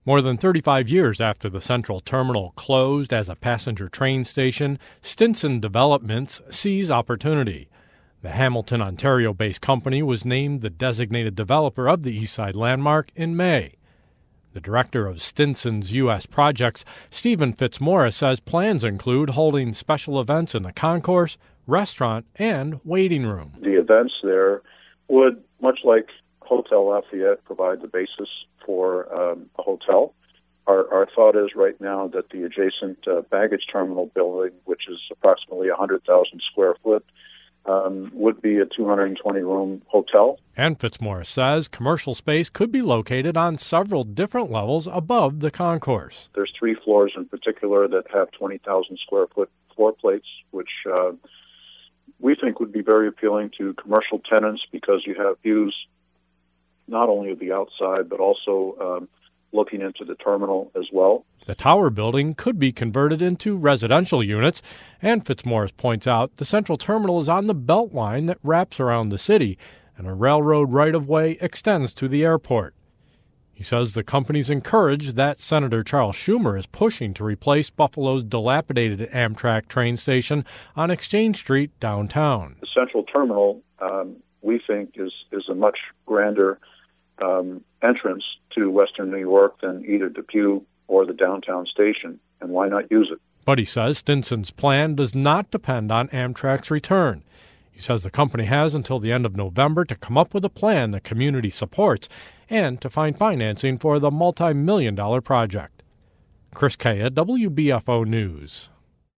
More than 35 years after the Central Terminal closed as a passenger train station, Stinson Developments sees opportunity. The Hamilton, Ontario-based company was named the designated developer of the Eastside Landmark in May. The director of Stinson's U.S. projects, Stephen Fitzmaurice, says plans include holding special events in the concourse, restaurant, and waiting room. The events there would, much like Hotel Lafayette, provide the basis for a hotel. Our thought is right now that the adjacent baggage terminal building, which is approximately 100,000 square foot, would be a 220-room hotel. And Fitzmaurice says commercial space could be located on several different levels above the concourse. There's 3 floors in particular that have 20,000 square foot floor plates, which we think would be very appealing to commercial tenants because you have views not only of the outside but also looking into the terminal as well. The tower building could be converted into residential units, and Fitzmaurice points out the Central Terminal is on the belt line that wraps around the city, and a railroad right-of-way extends to the airport. He says the company's encouraged that Senator Charles Schumer is pushing to replace Buffalo's dilapidated Amtrak train station on Exchange Street downtown. The Central Terminal, we think, is a much grander entrance to Western New York than either Depew or the downtown station, and why not use it? But he says Stinson's plan does not depend on Amtrak's return. He says the company has until the end of November to come up with a plan the community supports and to find financing for the multi-million-dollar project. Chris Kaya, WBFO News.